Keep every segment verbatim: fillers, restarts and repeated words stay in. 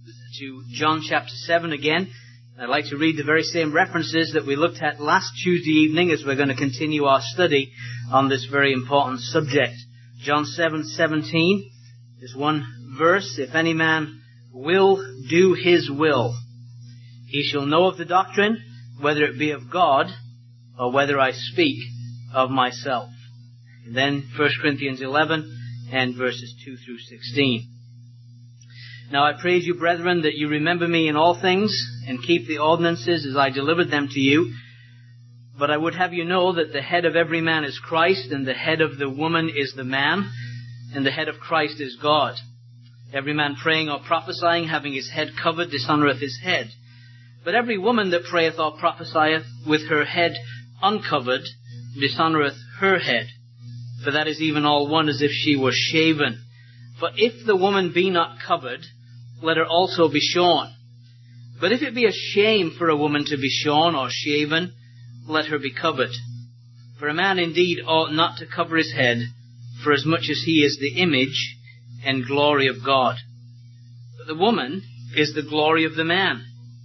to John chapter seven again. I'd like to read the very same references that we looked at last Tuesday evening as we're going to continue our study on this very important subject. John seven seventeen is one verse. If any man will do his will, he shall know of the doctrine, whether it be of God or whether I speak of myself. And then First Corinthians eleven and verses two through sixteen. Now I praise you, brethren, that you remember me in all things, and keep the ordinances as I delivered them to you. But I would have you know that the head of every man is Christ, and the head of the woman is the man, and the head of Christ is God. Every man praying or prophesying, having his head covered, dishonoureth his head. But every woman that prayeth or prophesieth with her head uncovered, dishonoureth her head. For that is even all one as if she were shaven. For if the woman be not covered, let her also be shorn. But if it be a shame for a woman to be shorn or shaven, let her be covered. For a man indeed ought not to cover his head, for as much as he is the image and glory of God. But the woman is the glory of the man.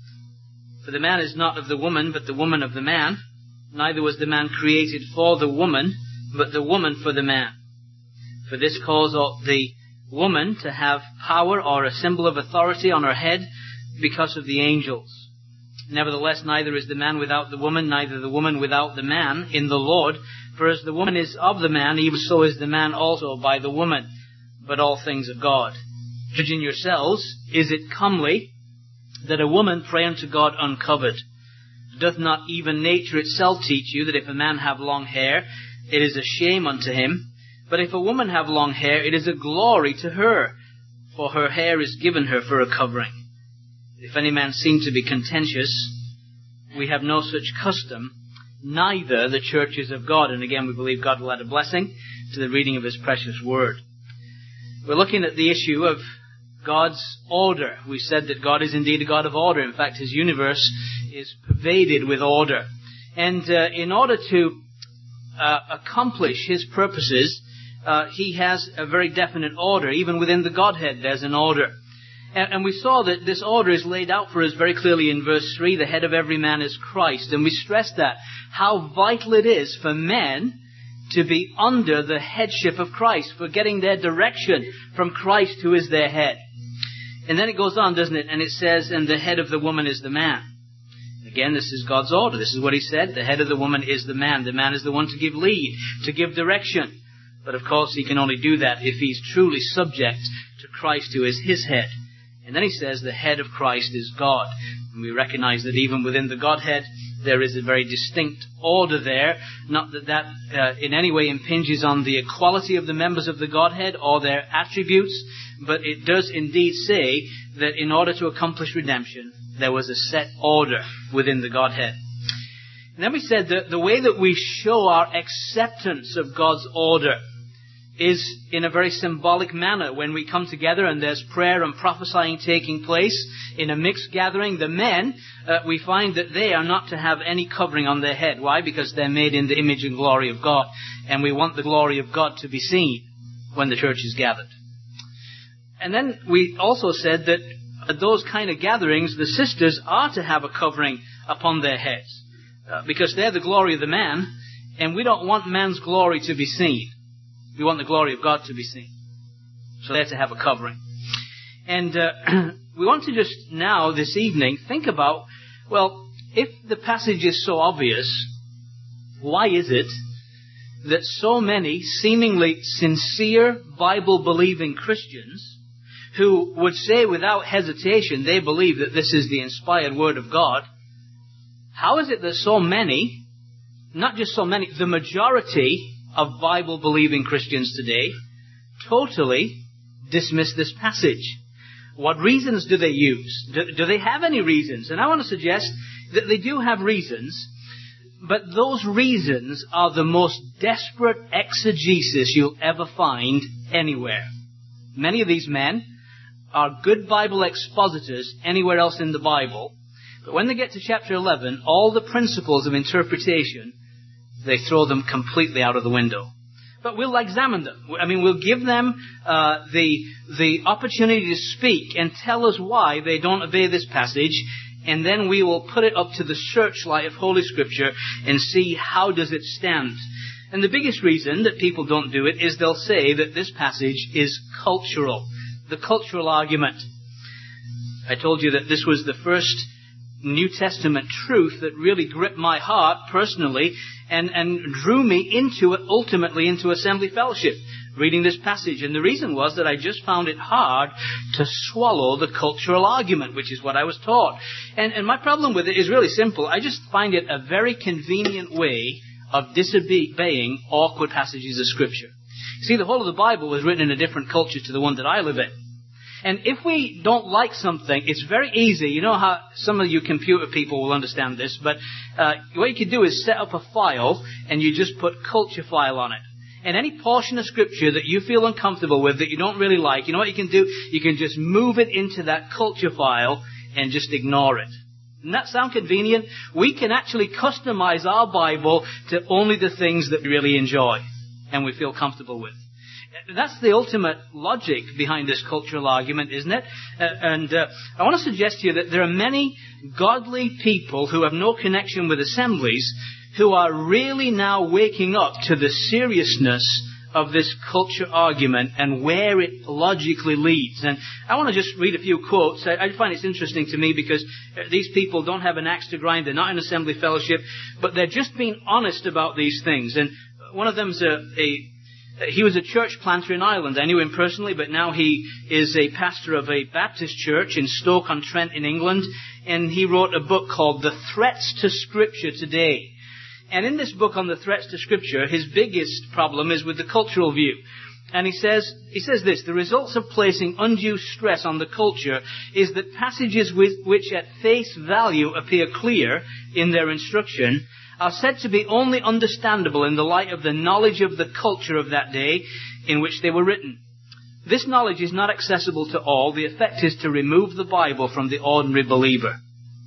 For the man is not of the woman, but the woman of the man. Neither was the man created for the woman, but the woman for the man. For this cause ought the woman to have power or a symbol of authority on her head because of the angels. Nevertheless, neither is the man without the woman, neither the woman without the man in the Lord. For as the woman is of the man, even so is the man also by the woman. But all things of God. Judging yourselves, is it comely that a woman pray unto God uncovered? Doth not even nature itself teach you that if a man have long hair, it is a shame unto him? But if a woman have long hair, it is a glory to her, for her hair is given her for a covering. If any man seem to be contentious, we have no such custom, neither the churches of God. And again, we believe God will add a blessing to the reading of His precious word. We're looking at the issue of God's order. We said that God is indeed a God of order. In fact, His universe is pervaded with order. And uh, in order to uh, accomplish His purposes, Uh, he has a very definite order. Even within the Godhead, there's an order. And, and we saw that this order is laid out for us very clearly in verse three. The head of every man is Christ. And we stressed that, how vital it is for men to be under the headship of Christ, for getting their direction from Christ, who is their head. And then it goes on, doesn't it? And it says, and the head of the woman is the man. Again, this is God's order. This is what He said. The head of the woman is the man. The man is the one to give lead, to give direction. But of course, he can only do that if he's truly subject to Christ, who is his head. And then he says the head of Christ is God. And we recognize that even within the Godhead, there is a very distinct order there. Not that that uh, in any way impinges on the equality of the members of the Godhead or their attributes, but it does indeed say that in order to accomplish redemption, there was a set order within the Godhead. And then we said that the way that we show our acceptance of God's order is in a very symbolic manner. When we come together and there's prayer and prophesying taking place in a mixed gathering, the men, uh, we find that they are not to have any covering on their head. Why? Because they're made in the image and glory of God. And we want the glory of God to be seen when the church is gathered. And then we also said that at those kind of gatherings, the sisters are to have a covering upon their heads. Uh, because they're the glory of the man, and we don't want man's glory to be seen. We want the glory of God to be seen. So they're to have a covering. And uh, we want to just now, this evening, think about, well, if the passage is so obvious, why is it that so many seemingly sincere Bible-believing Christians who would say without hesitation they believe that this is the inspired Word of God, how is it that so many, not just so many, the majority of Bible-believing Christians today totally dismiss this passage? What reasons do they use? Do, do they have any reasons? And I want to suggest that they do have reasons, but those reasons are the most desperate exegesis you'll ever find anywhere. Many of these men are good Bible expositors anywhere else in the Bible, but when they get to chapter eleven, all the principles of interpretation, they throw them completely out of the window. but we'll examine them. I mean, we'll give them uh, the the opportunity to speak and tell us why they don't obey this passage, and then we will put it up to the searchlight of Holy Scripture and see how does it stand. And the biggest reason that people don't do it is they'll say that this passage is cultural, the cultural argument. I told you that this was the first New Testament truth that really gripped my heart personally and, and drew me into it, ultimately into Assembly Fellowship, reading this passage. And the reason was that I just found it hard to swallow the cultural argument, which is what I was taught. And, and my problem with it is really simple. I just find it a very convenient way of disobeying awkward passages of Scripture. See, the whole of the Bible was written in a different culture to the one that I live in. And if we don't like something, it's very easy. You know how some of you computer people will understand this, but uh, what you can do is set up a file and you just put culture file on it. And any portion of Scripture that you feel uncomfortable with, that you don't really like, you know what you can do? You can just move it into that culture file and just ignore it. Doesn't that sound convenient? We can actually customize our Bible to only the things that we really enjoy and we feel comfortable with. That's the ultimate logic behind this cultural argument, isn't it? Uh, and uh, I want to suggest to you that there are many godly people who have no connection with assemblies who are really now waking up to the seriousness of this culture argument and where it logically leads. And I want to just read a few quotes. I, I find it's interesting to me because these people don't have an axe to grind. They're not in Assembly Fellowship, but they're just being honest about these things. And one of them's a... a He was a church planter in Ireland. I knew him personally, but now he is a pastor of a Baptist church in Stoke-on-Trent in England. And he wrote a book called The Threats to Scripture Today. And in this book on the threats to Scripture, his biggest problem is with the cultural view. And he says, he says this: the results of placing undue stress on the culture is that passages with, which at face value appear clear in their instruction are said to be only understandable in the light of the knowledge of the culture of that day in which they were written. This knowledge is not accessible to all. The effect is to remove the Bible from the ordinary believer.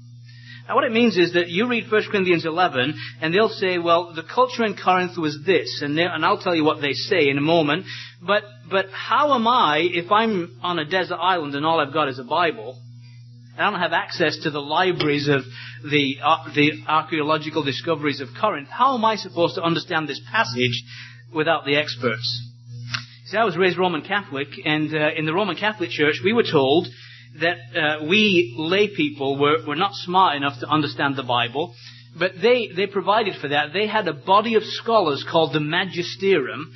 Now what it means is that you read First Corinthians eleven and they'll say, well, the culture in Corinth was this, and, and I'll tell you what they say in a moment. But, but how am I, if I'm on a desert island and all I've got is a Bible, and I don't have access to the libraries of the, uh, the archaeological discoveries of Corinth, how am I supposed to understand this passage without the experts? See, I was raised Roman Catholic, and uh, in the Roman Catholic Church we were told that uh, we lay people were, were not smart enough to understand the Bible, but they, they provided for that. They had a body of scholars called the Magisterium.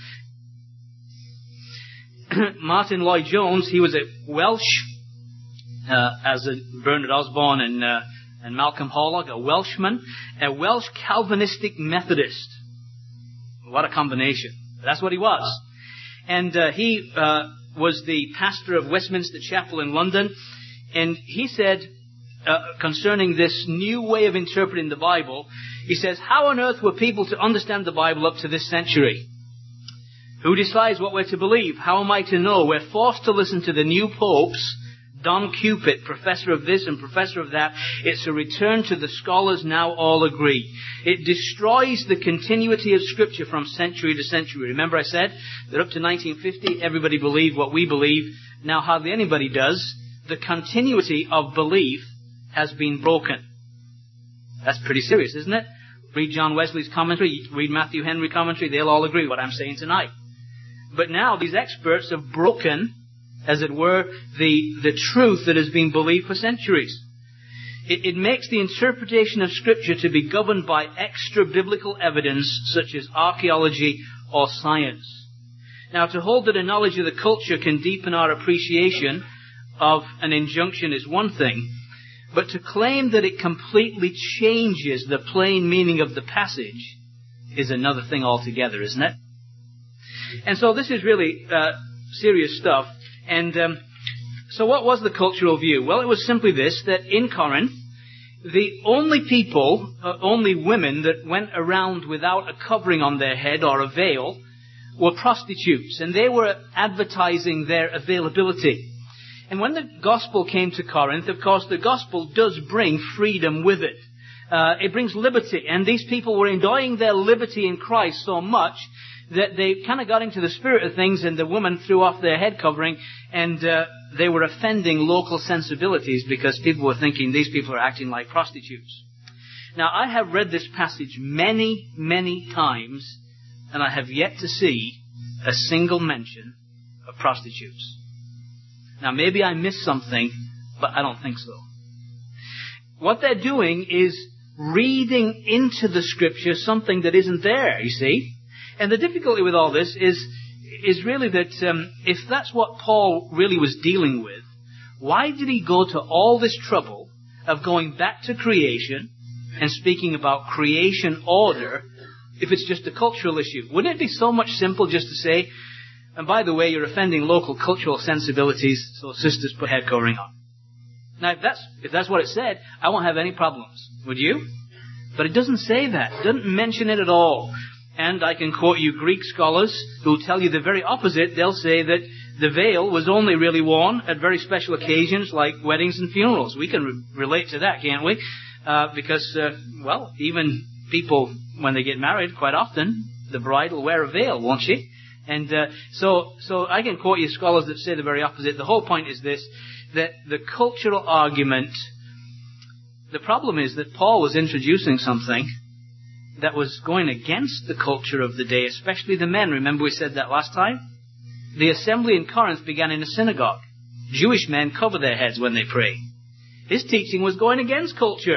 Martin Lloyd-Jones, he was a Welsh, uh, as a Bernard Osborne and, uh, and Malcolm Horlock, a Welshman, a Welsh Calvinistic Methodist. What a combination. That's what he was. And uh, he uh, was the pastor of Westminster Chapel in London, and he said, uh, concerning this new way of interpreting the Bible, he says, how on earth were people to understand the Bible up to this century? Who decides what we're to believe? How am I to know? We're forced to listen to the new popes, Don Cupid, professor of this and professor of that. It's a return to the scholars now all agree. It destroys the continuity of Scripture from century to century. Remember I said that up to nineteen fifty, everybody believed what we believe. Now hardly anybody does. The continuity of belief has been broken. That's pretty serious, isn't it? Read John Wesley's commentary, read Matthew Henry commentary, they'll all agree with what I'm saying tonight. But now these experts have broken, as it were, the, the truth that has been believed for centuries. It, it makes the interpretation of Scripture to be governed by extra-biblical evidence such as archaeology or science. Now, to hold that a knowledge of the culture can deepen our appreciation of an injunction is one thing, but to claim that it completely changes the plain meaning of the passage is another thing altogether, isn't it? And so this is really uh, serious stuff. And um, so what was the cultural view? Well, it was simply this, that in Corinth, the only people, uh, only women that went around without a covering on their head or a veil were prostitutes, and they were advertising their availability. And when the gospel came to Corinth, of course, the gospel does bring freedom with it. Uh, it brings liberty, and these people were enjoying their liberty in Christ so much that they kind of got into the spirit of things, and the woman threw off their head covering, and uh, they were offending local sensibilities because people were thinking these people are acting like prostitutes. Now, I have read this passage many, many times, and I have yet to see a single mention of prostitutes. Now, maybe I missed something, but I don't think so. What they're doing is reading into the Scripture something that isn't there, you see. And the difficulty with all this is is really that um, if that's what Paul really was dealing with, why did he go to all this trouble of going back to creation and speaking about creation order if it's just a cultural issue? Wouldn't it be so much simple just to say, and by the way, you're offending local cultural sensibilities, so sisters put head covering on. Now, if that's, if that's what it said, I won't have any problems. Would you? But it doesn't say that. It doesn't mention it at all. And I can quote you Greek scholars who will tell you the very opposite. They'll say that the veil was only really worn at very special occasions like weddings and funerals. We can re- relate to that, can't we? Uh, because, uh, well, even people, when they get married, quite often, the bride will wear a veil, won't she? And uh, so, so I can quote you scholars that say the very opposite. The whole point is this, that the cultural argument, the problem is that Paul was introducing something that was going against the culture of the day, especially the men. Remember we said that last time? The assembly in Corinth began in a synagogue. Jewish men cover their heads when they pray. His teaching was going against culture.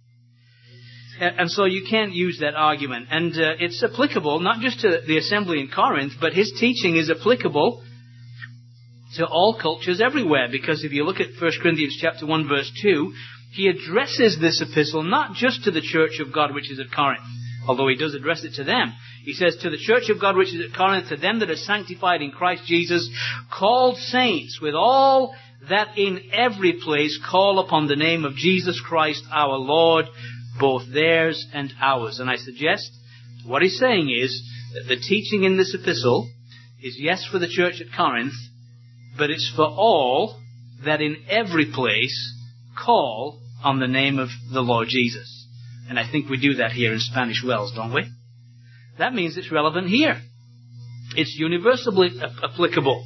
And so you can't use that argument. And uh, it's applicable not just to the assembly in Corinth, but his teaching is applicable to all cultures everywhere. Because if you look at First Corinthians chapter one, verse two, he addresses this epistle not just to the church of God which is at Corinth, although he does address it to them. He says, to the church of God which is at Corinth, to them that are sanctified in Christ Jesus, called saints, with all that in every place call upon the name of Jesus Christ our Lord, both theirs and ours. And I suggest what he's saying is that the teaching in this epistle is yes for the church at Corinth, but it's for all that in every place call on the name of the Lord Jesus. And I think we do that here in Spanish Wells, don't we? That means it's relevant here. It's universally applicable.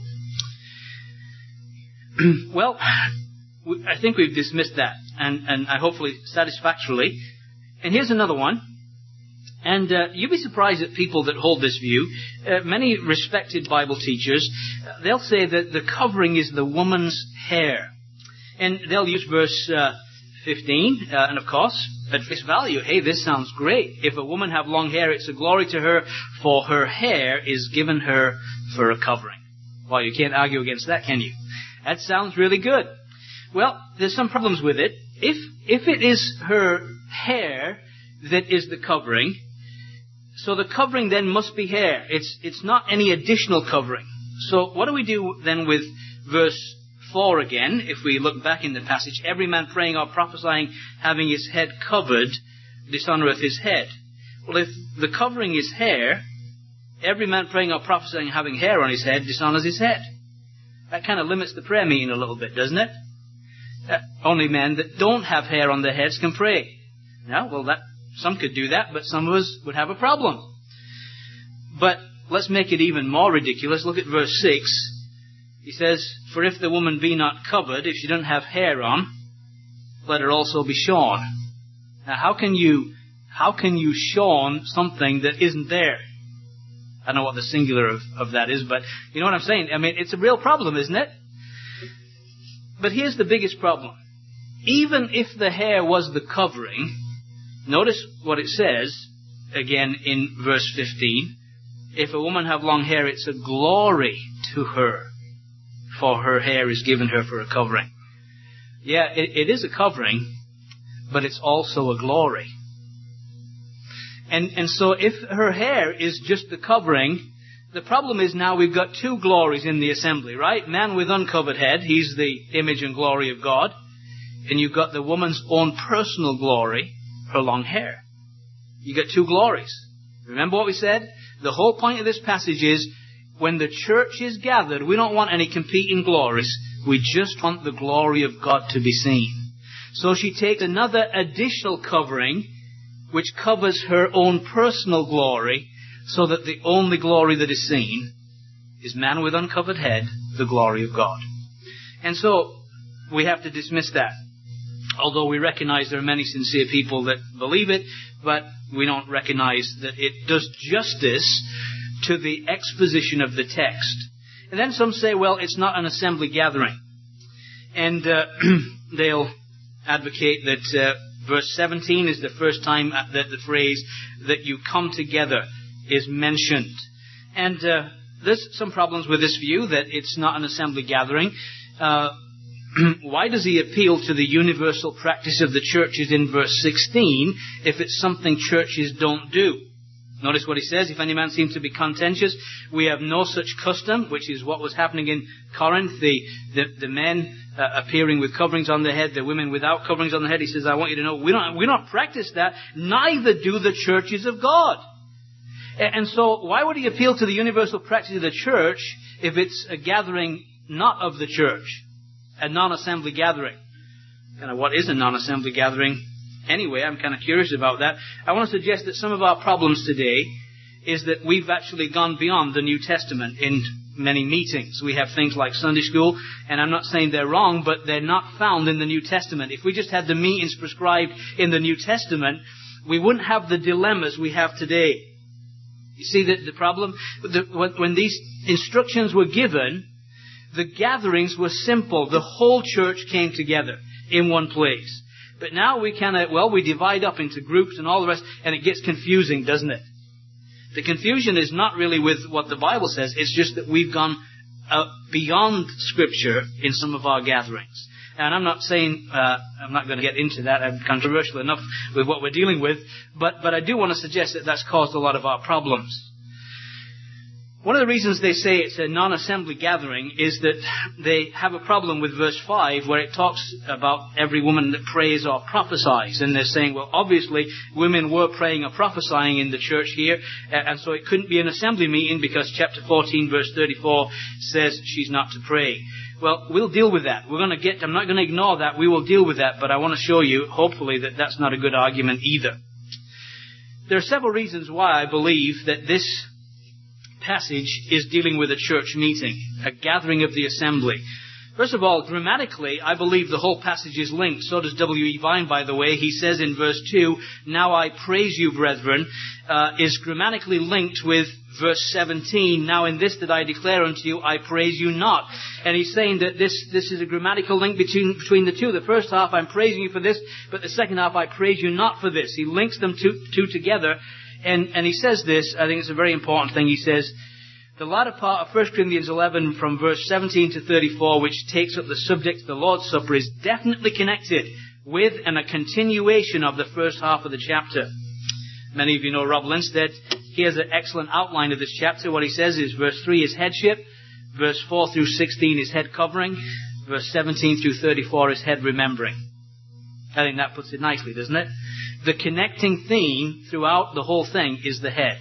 Well, I think we've dismissed that, and, and I hopefully satisfactorily. And here's another one. And uh, you'd be surprised at people that hold this view. Uh, many respected Bible teachers, uh, they'll say that the covering is the woman's hair. And they'll use verse uh, fifteen, uh, and of course, at face value, hey, this sounds great. If a woman have long hair, it's a glory to her, for her hair is given her for a covering. Well, you can't argue against that, can you? That sounds really good. Well, there's some problems with it. If if it is her hair that is the covering, so the covering then must be hair. It's it's not any additional covering. So what do we do then with verse four again, if we look back in the passage? Every man praying or prophesying, having his head covered, dishonoureth his head. Well, if the covering is hair, every man praying or prophesying, having hair on his head, dishonours his head. That kind of limits the prayer meeting a little bit, doesn't it? Uh, only men that don't have hair on their heads can pray. Yeah, well, that some could do that, but some of us would have a problem. But let's make it even more ridiculous. Look at verse six. He says, for if the woman be not covered, if she doesn't have hair on, let her also be shorn. Now, how can you, how can you shorn something that isn't there? I don't know what the singular of, of that is, but you know what I'm saying? I mean, it's a real problem, isn't it? But here's the biggest problem. Even if the hair was the covering, notice what it says, again in verse fifteen. If a woman have long hair, it's a glory to her, for her hair is given her for a covering. Yeah, it, it is a covering, but it's also a glory. And and so if her hair is just the covering, the problem is now we've got two glories in the assembly, right? Man with uncovered head, he's the image and glory of God. And you've got the woman's own personal glory, her long hair. You got two glories. Remember what we said? The whole point of this passage is, when the church is gathered, we don't want any competing glories. We just want the glory of God to be seen. So she takes another additional covering, which covers her own personal glory, so that the only glory that is seen is man with uncovered head, the glory of God. And so, we have to dismiss that. Although we recognize there are many sincere people that believe it, but we don't recognize that it does justice to the exposition of the text. And then some say, well, it's not an assembly gathering. And uh, they'll advocate that uh, verse seventeen is the first time that the phrase that you come together is mentioned. And uh, there's some problems with this view that it's not an assembly gathering. Uh, why does he appeal to the universal practice of the churches in verse sixteen if it's something churches don't do? Notice what he says, if any man seems to be contentious, we have no such custom, which is what was happening in Corinth, the, the, the men uh, appearing with coverings on their head, the women without coverings on their head. He says, I want you to know, we don't, we don't practice that, neither do the churches of God. And so, why would he appeal to the universal practice of the church if it's a gathering not of the church? A non-assembly gathering. Kind of what is a non-assembly gathering anyway? I'm kind of curious about that. I want to suggest that some of our problems today is that we've actually gone beyond the New Testament in many meetings. We have things like Sunday school, and I'm not saying they're wrong, but they're not found in the New Testament. If we just had the meetings prescribed in the New Testament, we wouldn't have the dilemmas we have today. You see the, the problem? The, when, when these instructions were given, the gatherings were simple. The whole church came together in one place. But now we kind of, well, we divide up into groups and all the rest, and it gets confusing, doesn't it? The confusion is not really with what the Bible says. It's just that we've gone uh, beyond Scripture in some of our gatherings. And I'm not saying, uh, I'm not going to get into that. I'm controversial enough with what we're dealing with. But, but I do want to suggest that that's caused a lot of our problems. One of the reasons they say it's a non-assembly gathering is that they have a problem with verse five where it talks about every woman that prays or prophesies. And they're saying, well, obviously women were praying or prophesying in the church here, and so it couldn't be an assembly meeting because chapter fourteen verse thirty-four says she's not to pray. Well, we'll deal with that. We're going to get, I'm not going to ignore that. We will deal with that, but I want to show you, hopefully, that that's not a good argument either. There are several reasons why I believe that this passage is dealing with a church meeting, a gathering of the assembly. First of all, grammatically, I believe the whole passage is linked. So does W E Vine, by the way. He says in verse two, now I praise you, brethren, uh, is grammatically linked with verse seventeen, now in this that I declare unto you, I praise you not. And he's saying that this, this is a grammatical link between, between the two. The first half, I'm praising you for this, but the second half, I praise you not for this. He links them two, two together. And, and he says this, I think it's a very important thing. He says, the latter part of First Corinthians eleven from verse seventeen to thirty-four, which takes up the subject of the Lord's Supper, is definitely connected with and a continuation of the first half of the chapter. Many of you know Rob Linstead. He has an excellent outline of this chapter. What he says is verse three is headship, verse four through sixteen is head covering, verse seventeen through thirty-four is head remembering. I think that puts it nicely, doesn't it? The connecting theme throughout the whole thing is the head.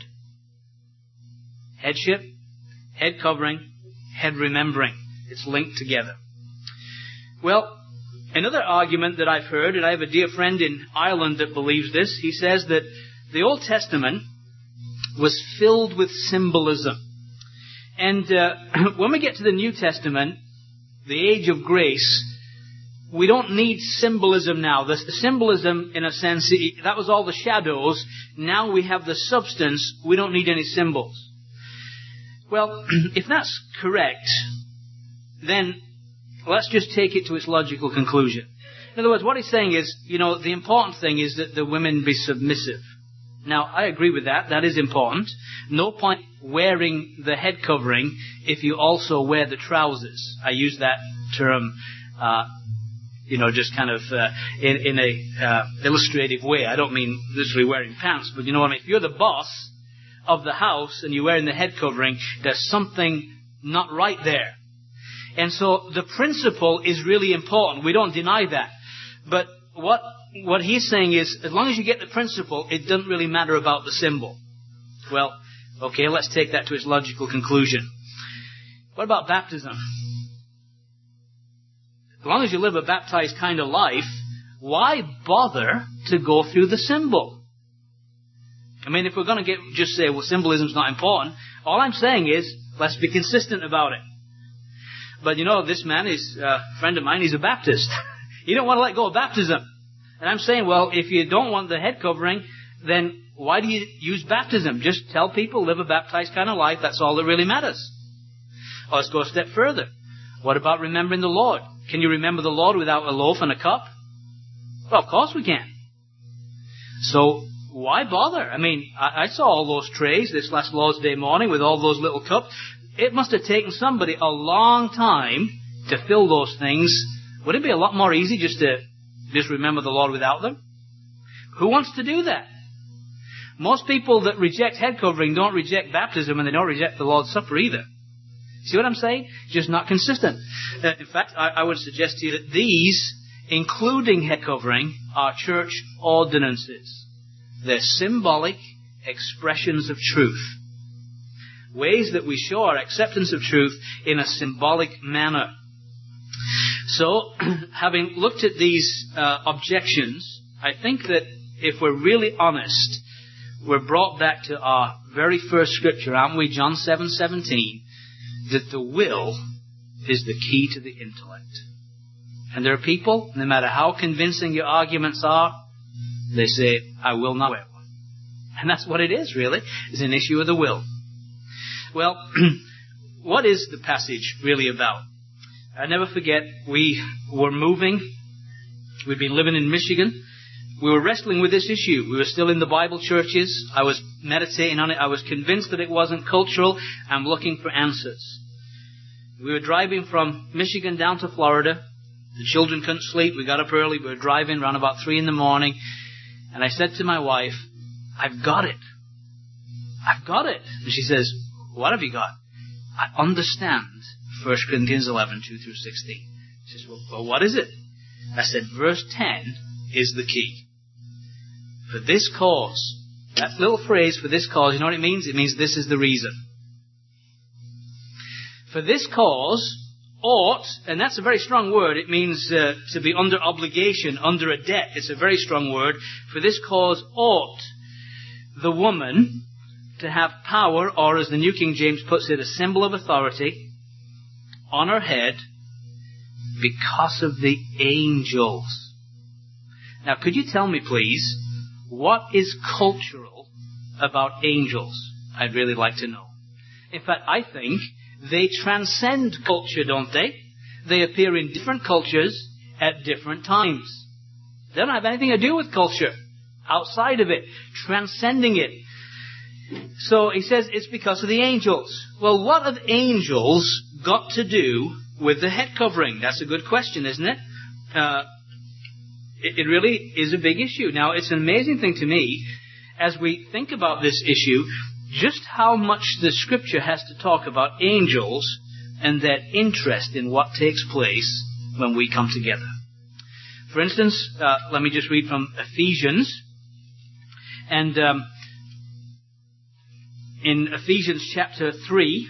Headship, head covering, head remembering. It's linked together. Well, another argument that I've heard, and I have a dear friend in Ireland that believes this, he says that the Old Testament was filled with symbolism. And uh, when we get to the New Testament, the age of grace, we don't need symbolism now. The symbolism, in a sense, that was all the shadows. Now we have the substance. We don't need any symbols. Well, if that's correct, then let's just take it to its logical conclusion. In other words, what he's saying is, you know, the important thing is that the women be submissive. Now, I agree with that. That is important. No point wearing the head covering if you also wear the trousers. I use that term uh you know, just kind of uh, in, in a uh, illustrative way. I don't mean literally wearing pants, but you know what I mean? If you're the boss of the house and you're wearing the head covering, there's something not right there. And so the principle is really important. We don't deny that. But what what he's saying is, as long as you get the principle, it doesn't really matter about the symbol. Well, okay, let's take that to its logical conclusion. What about baptism? As long as you live a baptized kind of life, why bother to go through the symbol? I mean, if we're going to get just say, well, symbolism's not important, all I'm saying is, let's be consistent about it. But you know, this man is uh, a friend of mine, he's a Baptist. He don't want to let go of baptism. And I'm saying, well, if you don't want the head covering, then why do you use baptism? Just tell people, live a baptized kind of life, that's all that really matters. Well, let's go a step further. What about remembering the Lord? Can you remember the Lord without a loaf and a cup? Well, of course we can. So, why bother? I mean, I, I saw all those trays this last Lord's Day morning with all those little cups. It must have taken somebody a long time to fill those things. Would it be a lot more easy just to just remember the Lord without them? Who wants to do that? Most people that reject head covering don't reject baptism, and they don't reject the Lord's Supper either. See what I'm saying? Just not consistent. Uh, in fact, I, I would suggest to you that these, including head covering, are church ordinances. They're symbolic expressions of truth. Ways that we show our acceptance of truth in a symbolic manner. So, having looked at these uh, objections, I think that if we're really honest, we're brought back to our very first scripture, aren't we? John seven seventeen, that the will is the key to the intellect. And there are people, no matter how convincing your arguments are, they say, I will not wear one. And that's what it is, really. It's an issue of the will. Well, what is the passage really about? I never forget, we were moving. We'd been living in Michigan. We were wrestling with this issue. We were still in the Bible churches. I was meditating on it. I was convinced that it wasn't cultural. I'm looking for answers. We were driving from Michigan down to Florida. The children couldn't sleep. We got up early. We were driving around about three in the morning. And I said to my wife, I've got it. I've got it. And she says, what have you got? I understand First Corinthians eleven, two through sixteen. She says, well, well, what is it? I said, verse ten is the key. For this cause. That little phrase, for this cause, you know what it means? It means this is the reason. For this cause, ought, and that's a very strong word. It means uh, to be under obligation, under a debt. It's a very strong word. For this cause, ought the woman to have power, or as the New King James puts it, a symbol of authority, on her head because of the angels. Now, could you tell me, please, what is cultural about angels? I'd really like to know. In fact, I think they transcend culture, don't they? They appear in different cultures at different times. They don't have anything to do with culture. Outside of it. Transcending it. So he says it's because of the angels. Well, what have angels got to do with the head covering? That's a good question, isn't it? Uh, it, it really is a big issue. Now, it's an amazing thing to me, as we think about this issue, just how much the Scripture has to talk about angels and that interest in what takes place when we come together. For instance, uh, let me just read from Ephesians. And um, in Ephesians chapter three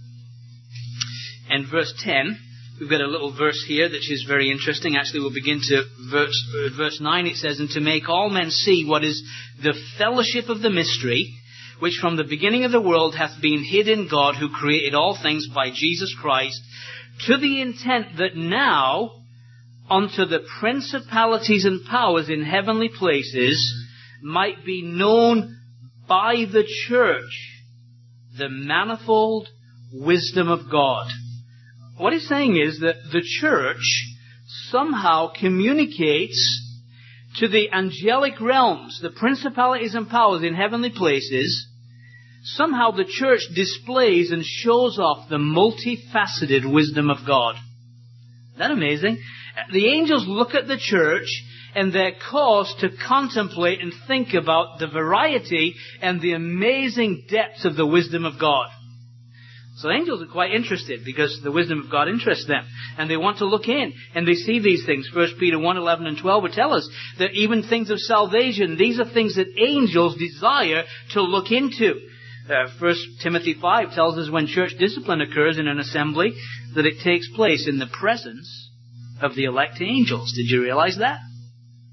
and verse ten, we've got a little verse here that is very interesting. Actually, we'll begin to verse, uh, verse nine. It says, and to make all men see what is the fellowship of the mystery, which from the beginning of the world hath been hid in God, who created all things by Jesus Christ, to the intent that now unto the principalities and powers in heavenly places might be known by the church the manifold wisdom of God. What he's saying is that the church somehow communicates to the angelic realms, the principalities and powers in heavenly places. Somehow the church displays and shows off the multifaceted wisdom of God. Isn't that amazing? The angels look at the church and they're caused to contemplate and think about the variety and the amazing depths of the wisdom of God. So angels are quite interested because the wisdom of God interests them. And they want to look in and they see these things. First Peter one, eleven and twelve would tell us that even things of salvation, these are things that angels desire to look into. Uh, First Timothy five tells us when church discipline occurs in an assembly that it takes place in the presence of the elect angels. Did you realize that?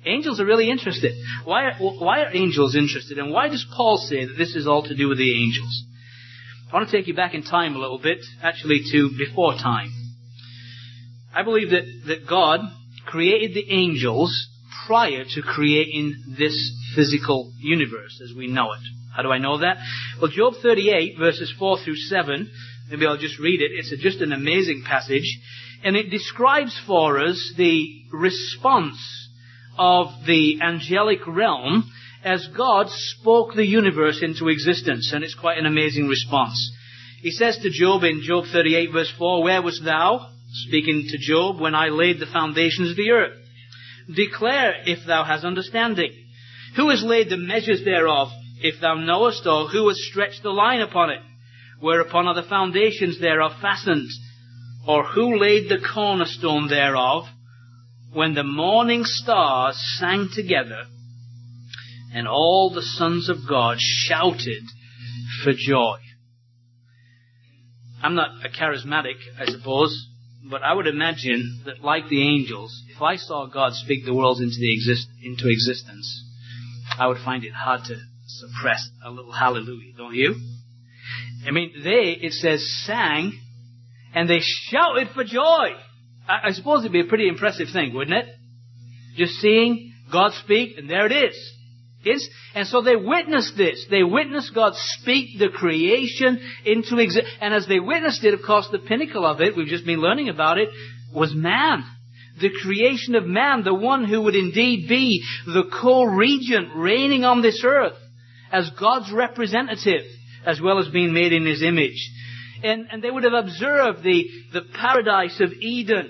Angels are really interested. Why are, why are angels interested? And why does Paul say that this is all to do with the angels? I want to take you back in time a little bit, actually to before time. I believe that, that God created the angels prior to creating this physical universe as we know it. How do I know that? Well, Job thirty-eight, verses four through seven, maybe I'll just read it. It's a, just an amazing passage. And it describes for us the response of the angelic realm as God spoke the universe into existence. And it's quite an amazing response. He says to Job in Job thirty-eight, verse four, "Where wast thou," speaking to Job, "when I laid the foundations of the earth? Declare if thou hast understanding. Who has laid the measures thereof, if thou knowest, or who has stretched the line upon it? Whereupon are the foundations thereof fastened? Or who laid the cornerstone thereof, when the morning stars sang together, and all the sons of God shouted for joy?" I'm not a charismatic, I suppose, but I would imagine that, like the angels, if I saw God speak the worlds into the exist into existence, I would find it hard to suppress a little hallelujah, don't you? I mean, they, it says, sang, and they shouted for joy. I, I suppose it'd be a pretty impressive thing, wouldn't it? Just seeing God speak, and there it is. Yes? And so they witnessed this. They witnessed God speak the creation into existence. And as they witnessed it, of course, the pinnacle of it, we've just been learning about it, was man. The creation of man, the one who would indeed be the co-regent reigning on this earth as God's representative, as well as being made in His image. And, and they would have observed the, the paradise of Eden.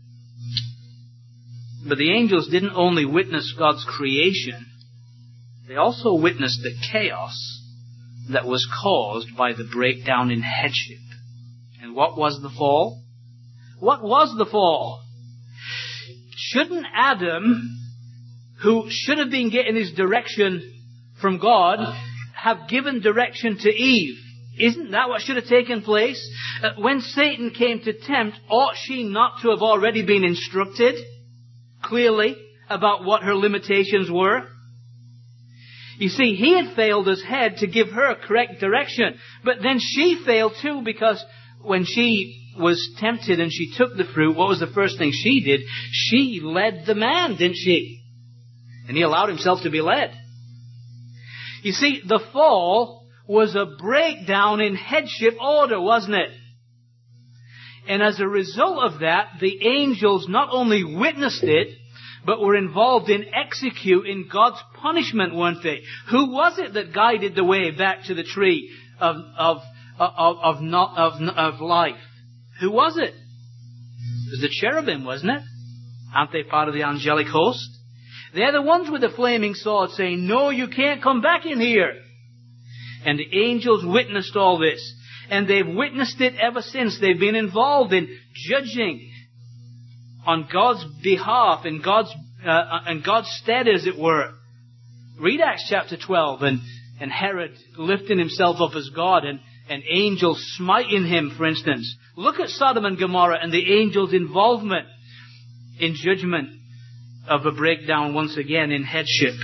But the angels didn't only witness God's creation, they also witnessed the chaos that was caused by the breakdown in headship. And what was the fall? What was the fall? Shouldn't Adam, who should have been getting his direction from God, have given direction to Eve? Isn't that what should have taken place? Uh, when Satan came to tempt, ought she not to have already been instructed clearly about what her limitations were? You see, he had failed as head to give her correct direction. But then she failed too, because when she was tempted and she took the fruit, what was the first thing she did? She led the man, didn't she? And he allowed himself to be led. You see, the fall was a breakdown in headship order, wasn't it? And as a result of that, the angels not only witnessed it, but were involved in executing God's punishment, weren't they? Who was it that guided the way back to the tree of of of of, not, of, of life? Who was it? It was the cherubim, wasn't it? Aren't they part of the angelic host? They're the ones with the flaming sword saying, "No, you can't come back in here." And the angels witnessed all this. And they've witnessed it ever since. They've been involved in judging on God's behalf, in God's uh, in God's stead, as it were. Read Acts chapter twelve, and, and Herod lifting himself up as God, and, and angels smiting him, for instance. Look at Sodom and Gomorrah and the angels' involvement in judgment of a breakdown once again in headship.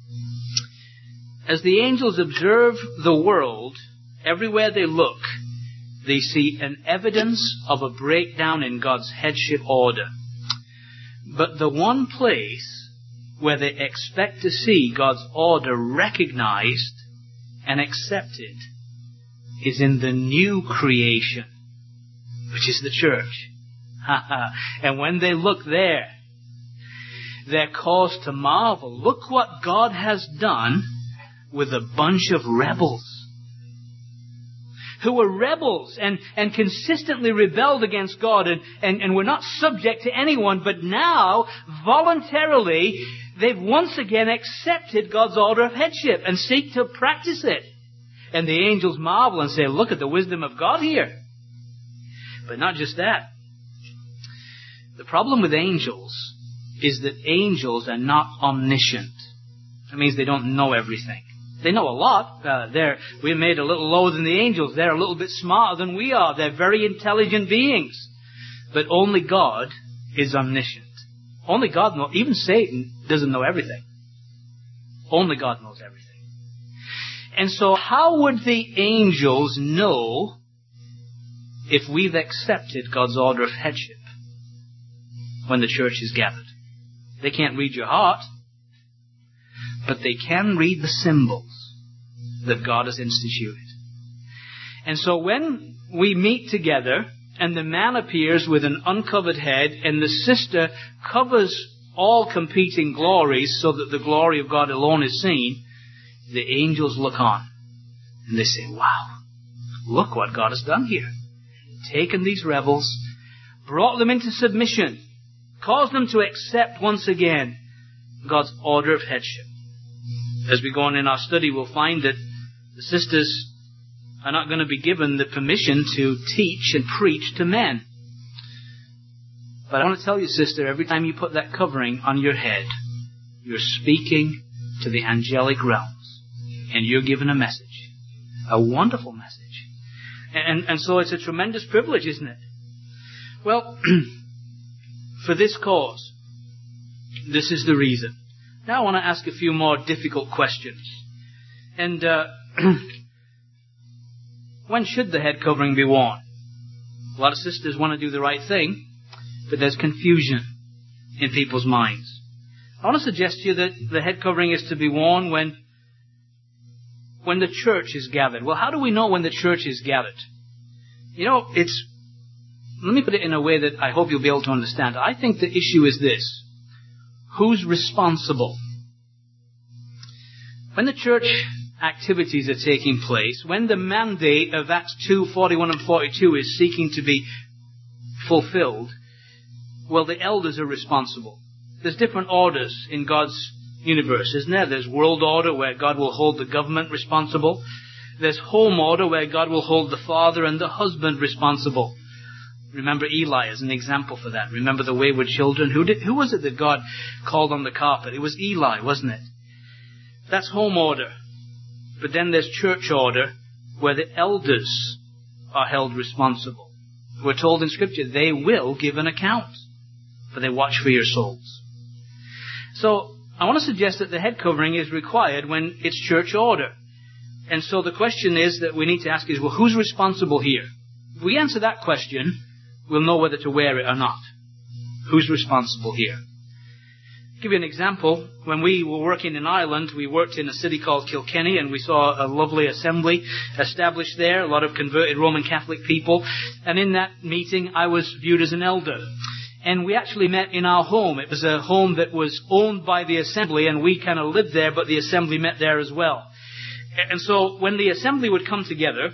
As the angels observe the world, everywhere they look, they see an evidence of a breakdown in God's headship order. But the one place where they expect to see God's order recognized and accepted is in the new creation, which is the church. And when they look there, they're caused to marvel. Look what God has done with a bunch of rebels who were rebels and, and consistently rebelled against God and, and, and were not subject to anyone, but now, voluntarily, they've once again accepted God's order of headship and seek to practice it. And the angels marvel and say, "Look at the wisdom of God here." But not just that. The problem with angels is that angels are not omniscient. That means they don't know everything. They know a lot. Uh, they're, we're made a little lower than the angels. They're a little bit smarter than we are. They're very intelligent beings. But only God is omniscient. Only God knows. Even Satan doesn't know everything. Only God knows everything. And so how would the angels know if we've accepted God's order of headship when the church is gathered? They can't read your heart, but they can read the symbols that God has instituted. And so when we meet together and the man appears with an uncovered head and the sister covers all competing glories so that the glory of God alone is seen, the angels look on and they say, wow, look what God has done here. Taken these rebels, brought them into submission, caused them to accept once again God's order of headship. As we go on in our study, we'll find that the sisters are not going to be given the permission to teach and preach to men. But I want to tell you, sister, every time you put that covering on your head, you're speaking to the angelic realms. And you're given a message. A wonderful message. And, and so it's a tremendous privilege, isn't it? Well, for this cause, this is the reason. Now I want to ask a few more difficult questions. And uh, when should the head covering be worn? A lot of sisters want to do the right thing, but there's confusion in people's minds. I want to suggest to you that the head covering is to be worn when when the church is gathered. Well, how do we know when the church is gathered? You know, it's, let me put it in a way that I hope you'll be able to understand. I think the issue is this. Who's responsible? When the church activities are taking place, when the mandate of Acts two, forty-one and forty-two is seeking to be fulfilled, well, the elders are responsible. There's different orders in God's universe, isn't there? There's world order where God will hold the government responsible. There's home order where God will hold the father and the husband responsible. Remember Eli as an example for that. Remember the wayward children? Who did, who was it that God called on the carpet? It was Eli, wasn't it? That's home order. But then there's church order where the elders are held responsible. We're told in Scripture they will give an account, for they watch for your souls. So I want to suggest that the head covering is required when it's church order. And so the question is that we need to ask is, well, who's responsible here? If we answer that question, we'll know whether to wear it or not. Who's responsible here? I'll give you an example. When we were working in Ireland, we worked in a city called Kilkenny, and we saw a lovely assembly established there, a lot of converted Roman Catholic people. And in that meeting, I was viewed as an elder. And we actually met in our home. It was a home that was owned by the assembly, and we kind of lived there, but the assembly met there as well. And so when the assembly would come together,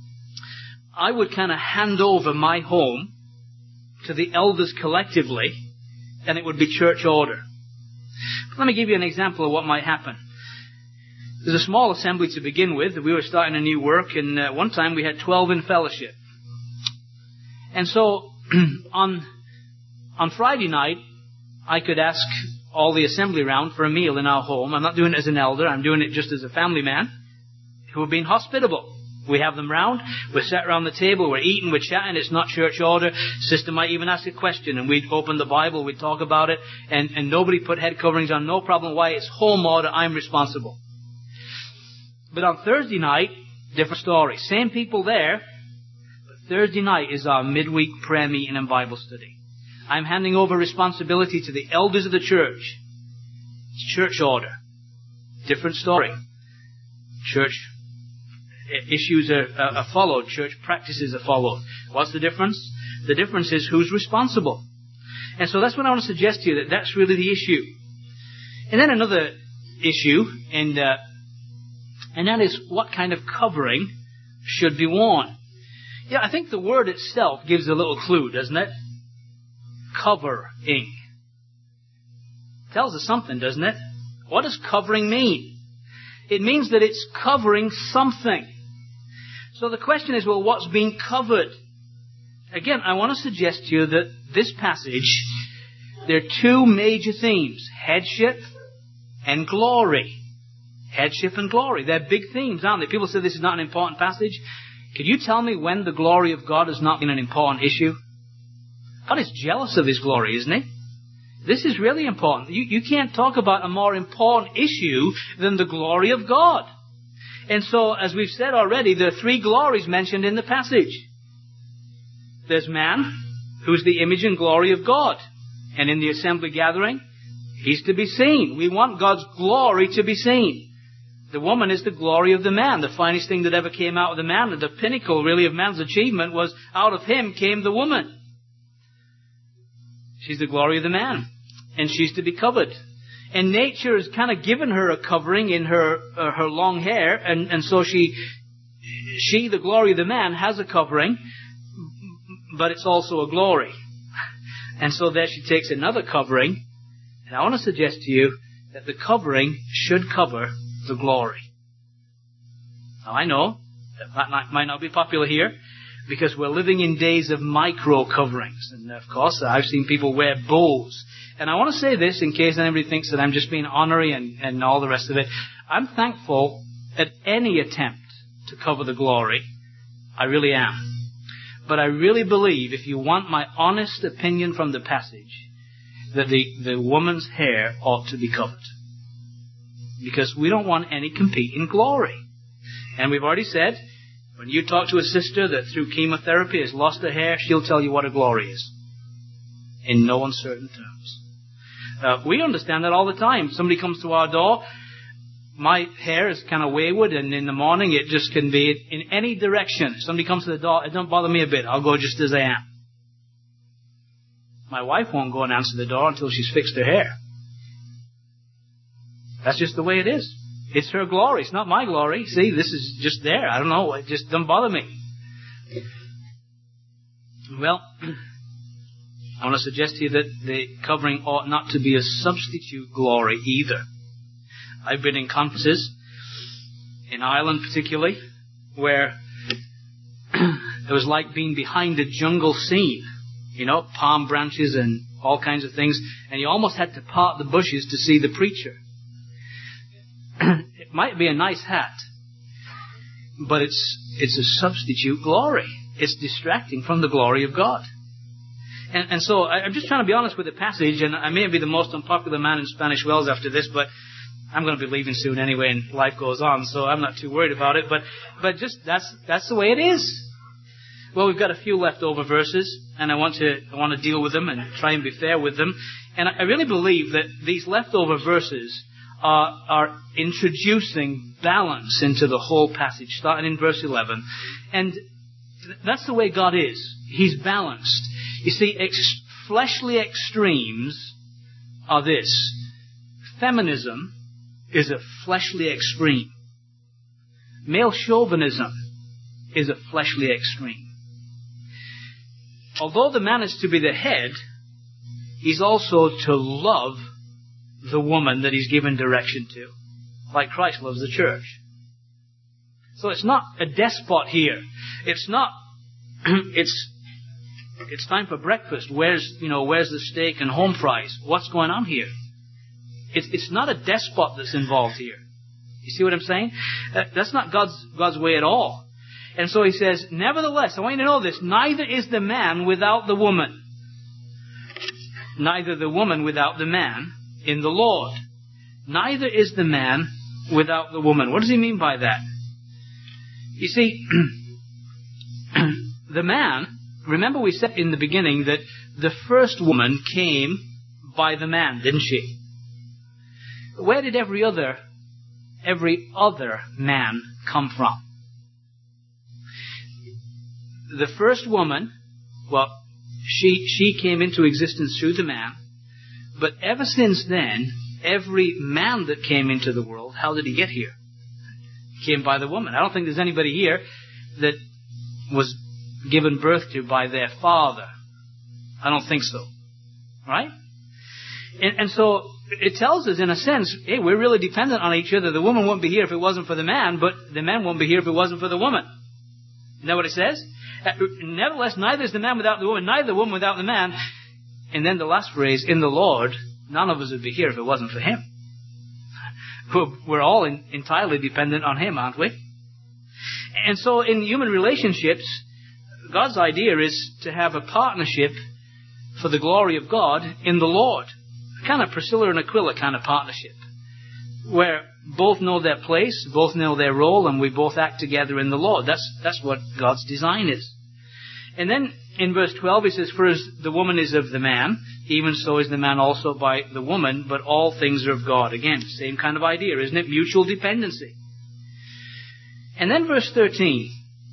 I would kind of hand over my home to the elders collectively, and it would be church order. But let me give you an example of what might happen. There's a small assembly to begin with. We were starting a new work, and uh, one time we had twelve in fellowship. And so on on Friday night, I could ask all the assembly round for a meal in our home. I'm not doing it as an elder. I'm doing it just as a family man who are being hospitable. We have them round. We're sat around the table. We're eating. We're chatting. It's not church order. Sister might even ask a question, and we'd open the Bible. We'd talk about it, and, and nobody put head coverings on. No problem. Why? It's home order. I'm responsible. But on Thursday night, different story. Same people there, but Thursday night is our midweek prayer meeting and Bible study. I'm handing over responsibility to the elders of the church. It's church order. Different story. Church issues are, are followed. Church practices are followed. What's the difference? The difference is who's responsible. And so that's what I want to suggest to you, that that's really the issue. And then another issue, and uh, and that is what kind of covering should be worn. Yeah, I think the word itself gives a little clue, doesn't it? Covering. Tells us something, doesn't it? What does covering mean? It means that it's covering something. So the question is, well, what's being covered? Again, I want to suggest to you that this passage, there are two major themes, headship and glory. Headship and glory. They're big themes, aren't they? People say this is not an important passage. Could you tell me when the glory of God has not been an important issue? God is jealous of His glory, isn't He? This is really important. You, you can't talk about a more important issue than the glory of God. And so, as we've said already, there are three glories mentioned in the passage. There's man, who's the image and glory of God. And in the assembly gathering, he's to be seen. We want God's glory to be seen. The woman is the glory of the man. The finest thing that ever came out of the man, and the pinnacle really of man's achievement, was out of him came the woman. She's the glory of the man. And she's to be covered. And nature has kind of given her a covering in her uh, her long hair. And, and so she, she, the glory of the man, has a covering. But it's also a glory. And so there she takes another covering. And I want to suggest to you that the covering should cover the glory. Now I know that might not be popular here, because we're living in days of micro coverings. And of course, I've seen people wear bows. And I want to say this in case anybody thinks that I'm just being honorary and, and all the rest of it. I'm thankful at any attempt to cover the glory. I really am. But I really believe, if you want my honest opinion from the passage, that the, the woman's hair ought to be covered. Because we don't want any competing glory. And we've already said, when you talk to a sister that through chemotherapy has lost her hair, she'll tell you what a glory is. In no uncertain terms. Uh, we understand that all the time. Somebody comes to our door, my hair is kind of wayward, and in the morning it just can be in any direction. If somebody comes to the door, it don't bother me a bit. I'll go just as I am. My wife won't go and answer the door until she's fixed her hair. That's just the way it is. It's her glory. It's not my glory. See, this is just there. I don't know. It just doesn't bother me. Well, I want to suggest to you that the covering ought not to be a substitute glory either. I've been in conferences, in Ireland particularly, where it was like being behind a jungle scene. You know, palm branches and all kinds of things. And you almost had to part the bushes to see the preacher. It might be a nice hat, but it's it's a substitute glory. It's distracting from the glory of God. And, and so I, I'm just trying to be honest with the passage, and I may be the most unpopular man in Spanish Wells after this, but I'm going to be leaving soon anyway, and life goes on, so I'm not too worried about it. But but just that's that's the way it is. Well, we've got a few leftover verses, and I want to I want to deal with them and try and be fair with them. And I really believe that these leftover verses are, are introducing balance into the whole passage, starting in verse eleven. And that's the way God is. He's balanced. You see, ex- fleshly extremes are this. Feminism is a fleshly extreme. Male chauvinism is a fleshly extreme. Although the man is to be the head, he's also to love the woman that he's given direction to, like Christ loves the church. So it's not a despot here. It's not, it's, it's time for breakfast. Where's, you know, where's the steak and home fries? What's going on here? It's, it's not a despot that's involved here. You see what I'm saying? That's not God's, God's way at all. And so he says, nevertheless, I want you to know this, neither is the man without the woman. Neither the woman without the man in the Lord. Neither is the man without the woman. What does he mean by that? You see, the man, remember we said in the beginning that the first woman came by the man, didn't she? Where did every other, every other man come from? The first woman, well, she, she came into existence through the man, but ever since then, every man that came into the world, how did he get here? He came by the woman. I don't think there's anybody here that was given birth to by their father. I don't think so. Right? And, and so it tells us, in a sense, hey, we're really dependent on each other. The woman wouldn't be here if it wasn't for the man, but the man won't be here if it wasn't for the woman. Isn't that what it says? Nevertheless, neither is the man without the woman, neither the woman without the man. And then the last phrase, in the Lord, none of us would be here if it wasn't for Him. We're all in, entirely dependent on Him, aren't we? And so in human relationships, God's idea is to have a partnership for the glory of God in the Lord. kind of Priscilla and Aquila kind of partnership, where both know their place, both know their role, and we both act together in the Lord. That's, that's what God's design is. And then in verse twelve he says, for as the woman is of the man, even so is the man also by the woman, but all things are of God. Again, same kind of idea, isn't it? Mutual dependency. And then verse thirteen.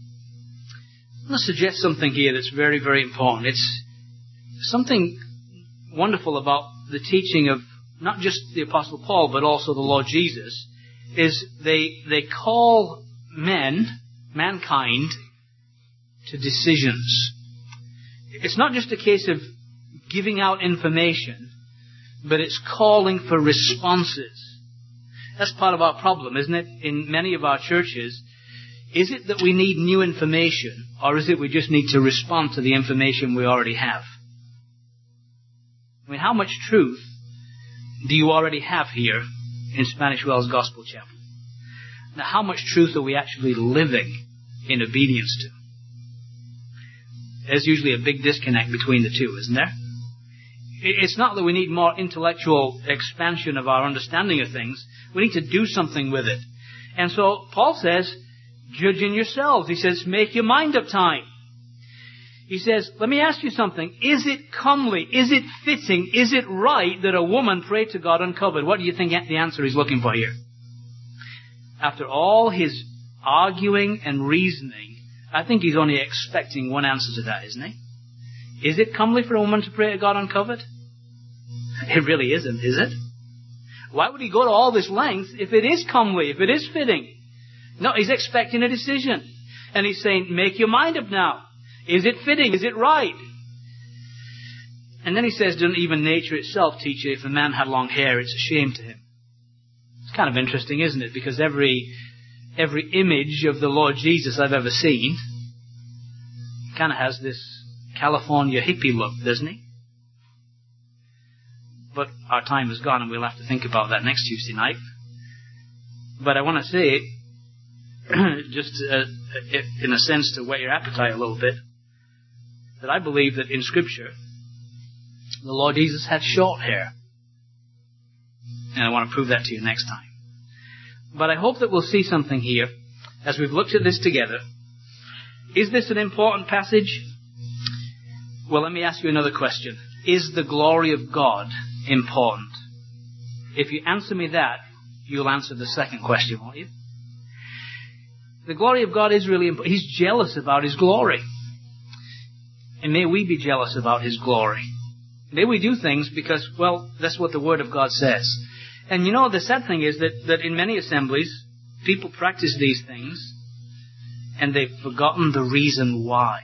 I'm going to suggest something here that's very, very important. It's something wonderful about the teaching of not just the Apostle Paul, but also the Lord Jesus, is they they call men, mankind, to decisions. It's not just a case of giving out information, but it's calling for responses. That's part of our problem, isn't it? In many of our churches, is it that we need new information, or is it we just need to respond to the information we already have? I mean, how much truth do you already have here in Spanish Wells Gospel Chapel? Now, how much truth are we actually living in obedience to? There's usually a big disconnect between the two, isn't there? It's not that we need more intellectual expansion of our understanding of things. We need to do something with it. And so Paul says, judge in yourselves. He says, make your mind up time. He says, let me ask you something. Is it comely? Is it fitting? Is it right that a woman pray to God uncovered? What do you think the answer he's looking for here? After all his arguing and reasoning, I think he's only expecting one answer to that, isn't he? Is it comely for a woman to pray to God uncovered? It really isn't, is it? Why would he go to all this length if it is comely, if it is fitting? No, he's expecting a decision. And he's saying, make your mind up now. Is it fitting? Is it right? And then he says, doesn't even nature itself teach you if a man had long hair, it's a shame to him? It's kind of interesting, isn't it? Because every every image of the Lord Jesus I've ever seen kind of has this California hippie look, doesn't he? But our time is gone and we'll have to think about that next Tuesday night. But I want to say, just uh, in a sense to whet your appetite a little bit, that I believe that in Scripture, the Lord Jesus had short hair. And I want to prove that to you next time. But I hope that we'll see something here as we've looked at this together. Is this an important passage? Well, let me ask you another question. Is the glory of God important? If you answer me that, you'll answer the second question, won't you? The glory of God is really important. He's jealous about His glory. And may we be jealous about His glory. May we do things because, well, that's what the Word of God says. And you know, the sad thing is that, that in many assemblies, people practice these things and they've forgotten the reason why.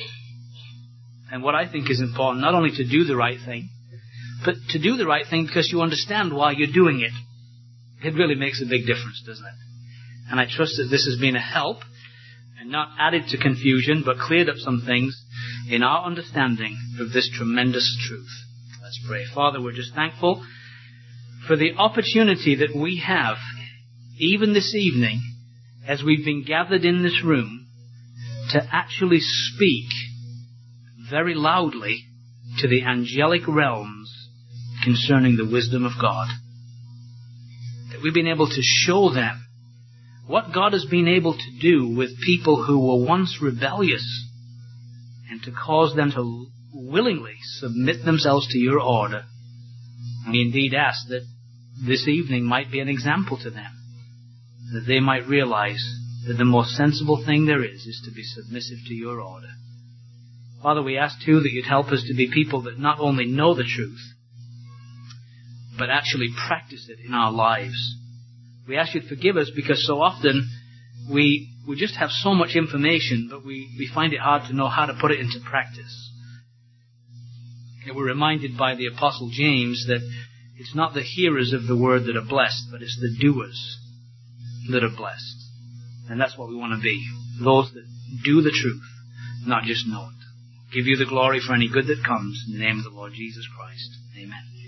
And what I think is important, not only to do the right thing, but to do the right thing because you understand why you're doing it. It really makes a big difference, doesn't it? And I trust that this has been a help and not added to confusion, but cleared up some things in our understanding of this tremendous truth. Let's pray. Father, we're just thankful for the opportunity that we have, even this evening, as we've been gathered in this room, to actually speak very loudly to the angelic realms concerning the wisdom of God. That we've been able to show them what God has been able to do with people who were once rebellious, and to cause them to willingly submit themselves to your order. We indeed ask that this evening might be an example to them, that they might realize that the most sensible thing there is is to be submissive to your order. Father, we ask too that you'd help us to be people that not only know the truth, but actually practice it in our lives. We ask you to forgive us because so often we we just have so much information, but we, we find it hard to know how to put it into practice. And we're reminded by the Apostle James that it's not the hearers of the word that are blessed, but it's the doers that are blessed. And that's what we want to be. Those that do the truth, not just know it. Give you the glory for any good that comes. In the name of the Lord Jesus Christ. Amen.